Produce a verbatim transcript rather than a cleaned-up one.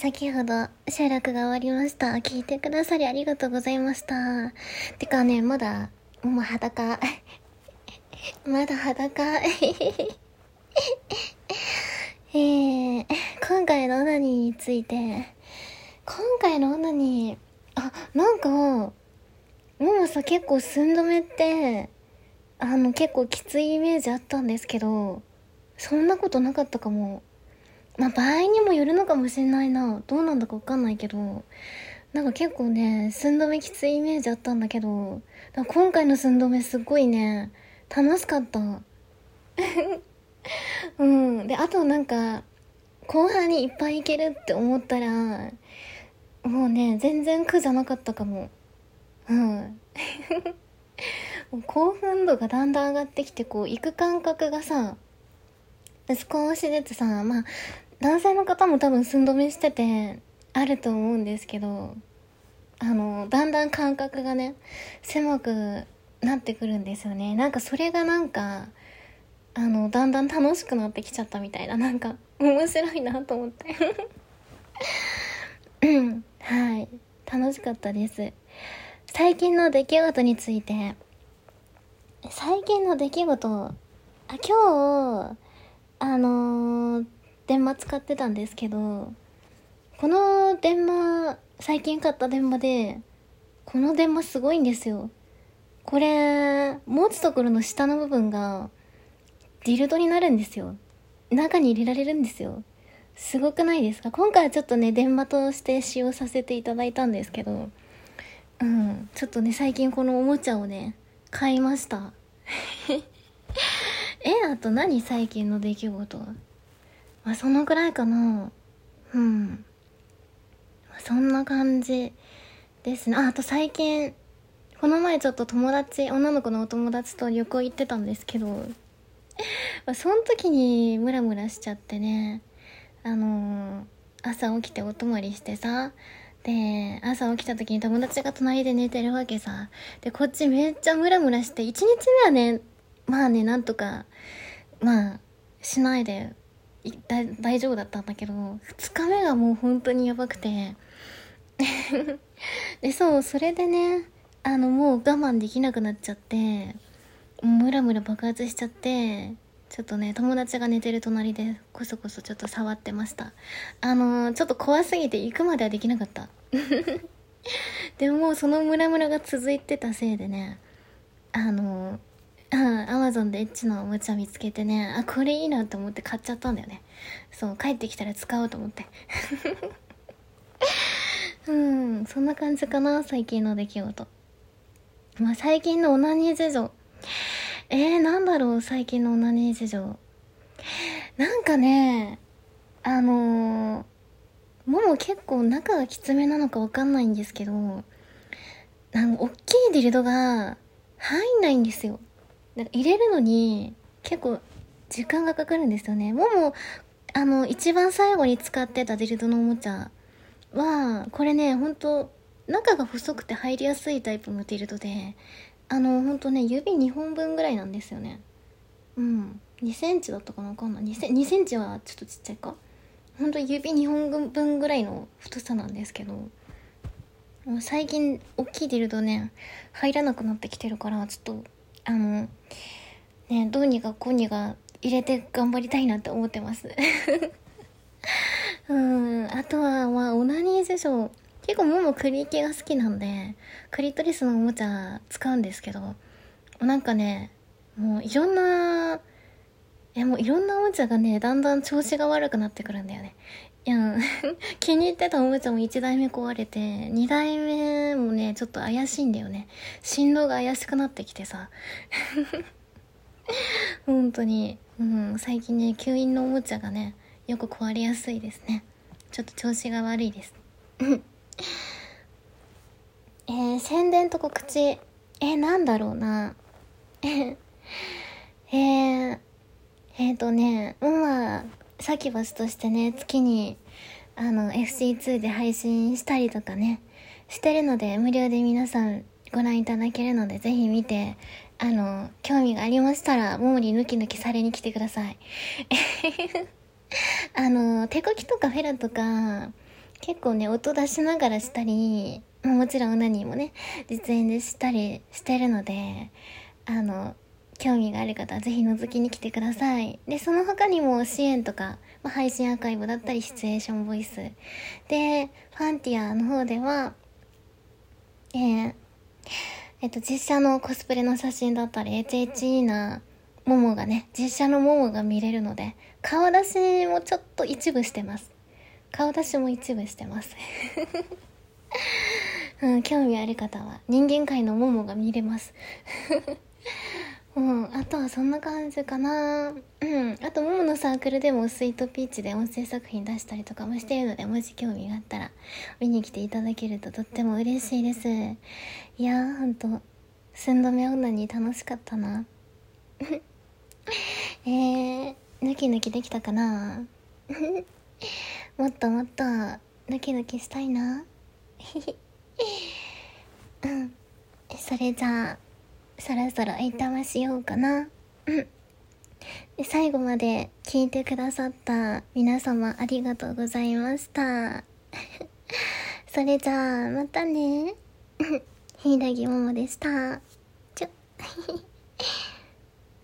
先ほど収録が終わりました。聞いてくださりありがとうございました。てかね、まだ、もう裸。まだ裸。えー、今回のオナニーについて、今回のオナニー、あ、なんか、もうさ、結構寸止めって、あの、結構きついイメージあったんですけど、そんなことなかったかも。まあ、場合にもよるのかもしれないな。どうなんだかわかんないけど、なんか結構ね、寸止めきついイメージあったんだけど、だから今回の寸止めすっごいね、楽しかった。うん。で、あとなんか、後半にいっぱいいけるって思ったら、もうね、全然苦じゃなかったかも。うん。もう興奮度がだんだん上がってきて、こう、行く感覚がさ、少しずつさ、まあ、男性の方も多分寸止めしてて、あると思うんですけど、あの、だんだん感覚がね、狭くなってくるんですよね。なんかそれがなんか、あの、だんだん楽しくなってきちゃったみたいな、なんか、面白いなと思って。うん、はい。楽しかったです。最近の出来事について、最近の出来事、あ、今日、あのー、電話使ってたんですけど、この電話、最近買った電話で、この電話すごいんですよ。これ、持つところの下の部分が、ディルドになるんですよ。中に入れられるんですよ。すごくないですか？今回はちょっとね、電話として使用させていただいたんですけど、うん、ちょっとね、最近このおもちゃをね、買いました。え、あと何最近の出来事？まあ、そのくらいかな。うん。そんな感じですね。あ、あと最近、この前ちょっと友達、女の子のお友達と旅行行ってたんですけど、まあ、その時にムラムラしちゃってね、あのー、朝起きてお泊まりしてさ、で、朝起きた時に友達が隣で寝てるわけさ。で、こっちめっちゃムラムラして、いちにちめはね、まあね、なんとか、まあ、しないで、だ大丈夫だったんだけど、ふつかめがもう本当にやばくて、で、そう、それでね、あの、もう我慢できなくなっちゃって、ムラムラ爆発しちゃって、ちょっとね、友達が寝てる隣でこそこそちょっと触ってました。あのー、ちょっと怖すぎて行くまではできなかった。でももうそのムラムラが続いてたせいでね、あのー、アマゾンでエッチなおもちゃ見つけてね、あ、これいいなと思って買っちゃったんだよね。そう、帰ってきたら使おうと思って。うん、そんな感じかな、最近の出来事。まあ、最近のオナニー事情。えー、なんだろう、最近のオナニー事情。なんかね、あのー、もも結構中がきつめなのかわかんないんですけど、あの、おっきいディルドが入んないんですよ。なんか入れるのに結構時間がかかるんですよね。もも、あの、一番最後に使ってたディルドのおもちゃは、これね、ほんと、中が細くて入りやすいタイプのディルドで、あの、ほんとね、指にほんぶんぐらいなんですよね。うん。にセンチだったかなわかんない。にセンチ、にセンチはちょっとちっちゃいか。ほんと指にほんぶんぐらいの太さなんですけど、もう最近大きいディルドね、入らなくなってきてるから、ちょっと、あの、ね、どうにかこうにか入れて頑張りたいなって思ってます。うん、あとは、まあ、オナニー事情。結構ももクリ系が好きなんで、クリトリスのおもちゃ使うんですけど、なんかね、もういろんな、え、もういろんなおもちゃがね、だんだん調子が悪くなってくるんだよね。いや、気に入ってたおもちゃもいちだいめ壊れて、にだいめもね、ちょっと怪しいんだよね。振動が怪しくなってきてさ。本当に、うん、最近ね、吸引のおもちゃがね、よく壊れやすいですね。ちょっと調子が悪いです。えー、宣伝と告知。えー、なんだろうな。えー、えーとね、まあ、先走としてね、月に、あの、エフシーツー で配信したりとかね、してるので、無料で皆さんご覧いただけるので、ぜひ見て、あの、興味がありましたら、ももり抜き抜きされに来てください。あの、手こきとかフェラとか、 結構ね、音出しながらしたり、もちろんオナニーもね、実演でしたりしてるので、あの、興味がある方はぜひ覗きに来てください。で、その他にも支援とか、まあ、配信アーカイブだったり、シチュエーションボイス。で、ファンティアの方では、えー、えっと、実写のコスプレの写真だったり、エチエチなモモがね、実写のモモが見れるので、顔出しもちょっと一部してます。顔出しも一部してます。うん、興味ある方は、人間界のモモが見れます。うん、あとはそんな感じかな。うん、あとモモのサークルでもスイートピーチで音声作品出したりとかもしているので、もし興味があったら見に来ていただけるととっても嬉しいです。いやー、ほんと寸止め女に楽しかったな。えー、抜き抜きできたかな。もっともっと抜き抜きしたいな。うん、それじゃあそろそろおいたましようかな。うん。で、最後まで聞いてくださった皆様ありがとうございました。それじゃあまたね。ひいらぎももでした。ちょ。